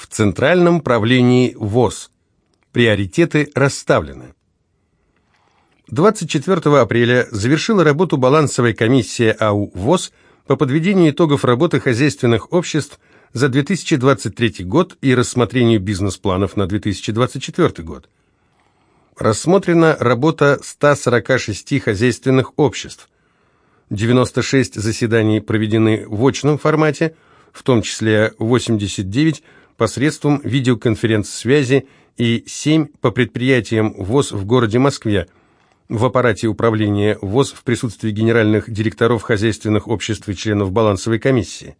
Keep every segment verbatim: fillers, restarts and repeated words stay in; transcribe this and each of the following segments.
В Центральном правлении ВОС. Приоритеты расставлены. двадцать четвёртого апреля завершила работу балансовая комиссия АУ ВОС по подведению итогов работы хозяйственных обществ за две тысячи двадцать третий год и рассмотрению бизнес-планов на две тысячи двадцать четвёртый год. Рассмотрена работа ста сорока шести хозяйственных обществ. девяносто шесть заседаний проведены в очном формате, в том числе восемьдесят девять посредством видеоконференц-связи и семь по предприятиям ВОС в городе Москве, в аппарате управления ВОС в присутствии генеральных директоров хозяйственных обществ и членов балансовой комиссии.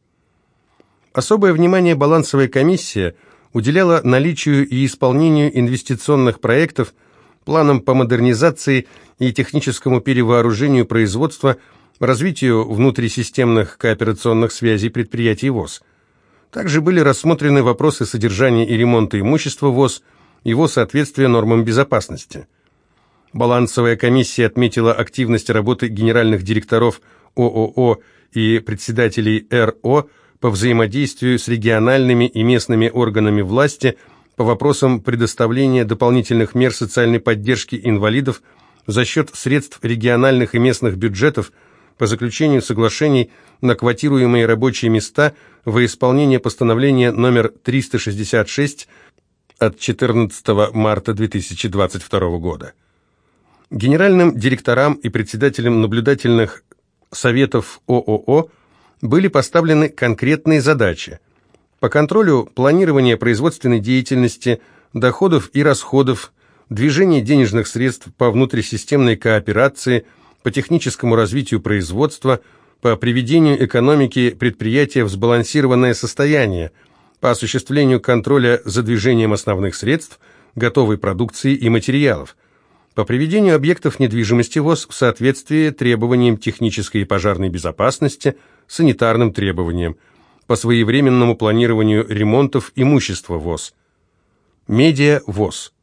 Особое внимание балансовая комиссия уделяла наличию и исполнению инвестиционных проектов, планам по модернизации и техническому перевооружению производства, развитию внутрисистемных кооперационных связей предприятий ВОС. Также были рассмотрены вопросы содержания и ремонта имущества ВОС, его соответствия нормам безопасности. Балансовая комиссия отметила активность работы генеральных директоров ООО и председателей РО по взаимодействию с региональными и местными органами власти по вопросам предоставления дополнительных мер социальной поддержки инвалидов за счет средств региональных и местных бюджетов по заключению соглашений на квотируемые рабочие места во исполнение постановления номер триста шестьдесят шесть от четырнадцатого марта две тысячи двадцать второго года. Генеральным директорам и председателям наблюдательных советов ООО были поставлены конкретные задачи по контролю планирования производственной деятельности, доходов и расходов, движения денежных средств по внутрисистемной кооперации, по техническому развитию производства, по приведению экономики предприятия в сбалансированное состояние, по осуществлению контроля за движением основных средств, готовой продукции и материалов, по приведению объектов недвижимости ВОС в соответствии требованиям технической и пожарной безопасности, санитарным требованиям, по своевременному планированию ремонтов имущества ВОС. Медиа ВОС.